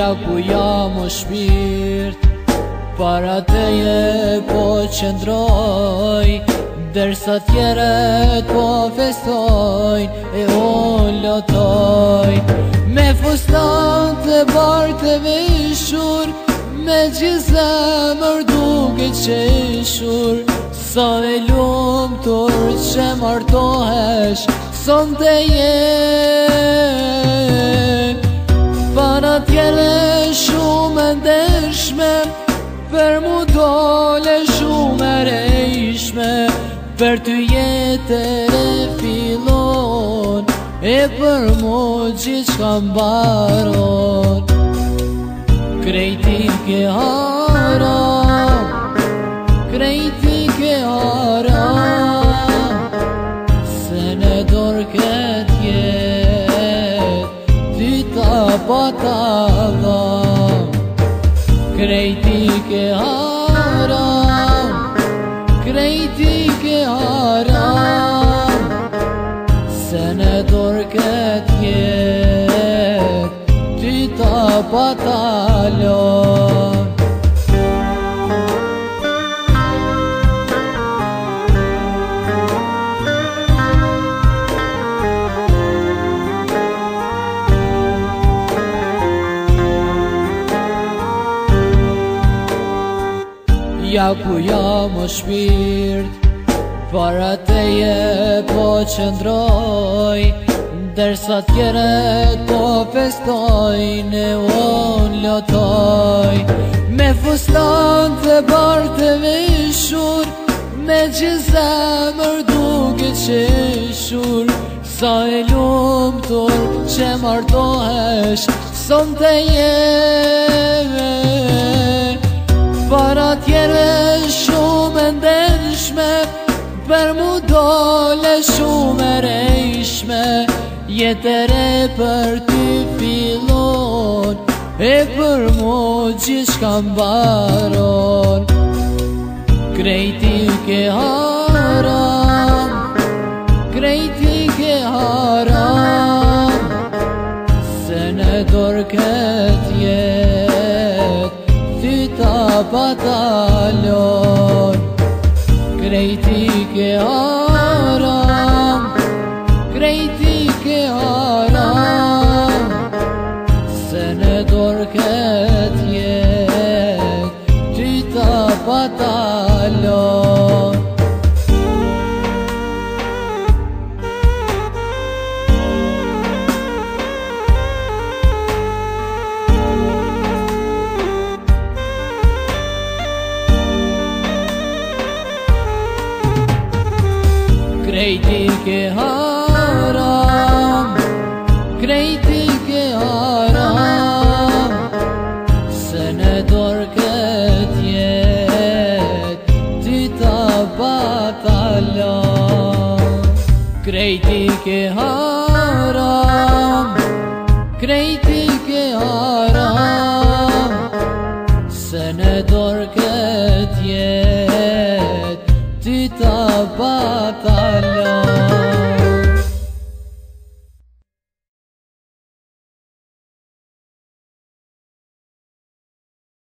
Ja ku jam o shpirt, para teje po qëndroj, derisa tjeret po festojnë, e unë lotoj. Me fustan të bartë të vishur, me gjithë zemër duke qeshur, sa e lumtur që martohesh, sonte je. Para tjere shumë e ndershme, për mu dole shumë e rejshme, për ty jetër e filon, e për mu gjithë shka mbaron. Krejti ke haram, krejti ke haram, se në dorë këtë jetë, ty ta pata dham. Krejti ke haram, krejti ke haram, se në dorë këtë jetë, ty ta pata lon. Ja ku jam o shpirt, para teje po qëndroj, derisa tjeret po festojnë, e unë lotoj. Me fustan të bartë të vishur, me gjithë zemër duke qeshur, sa e lumtur që martohesh, sonte je. Para tjere shumë e ndershme, për mu dole shumë e rejshme, jetër e për ty filon, e për mu gjithë shka mbaron. Krejti ke haram, krejti ke haram, se në dorë këtë jetë, ty ta pata lon. Krejti ke haram, krejti ke haram, se në dorë këtë jetë, ty ta pata lon. Krejti ke haram, krejti ke haram, se në dorë këtë jetë, ty ta pata lon. Krejti ke haram, krejti ke haram, se në dorë këtë jetë, ty ta pata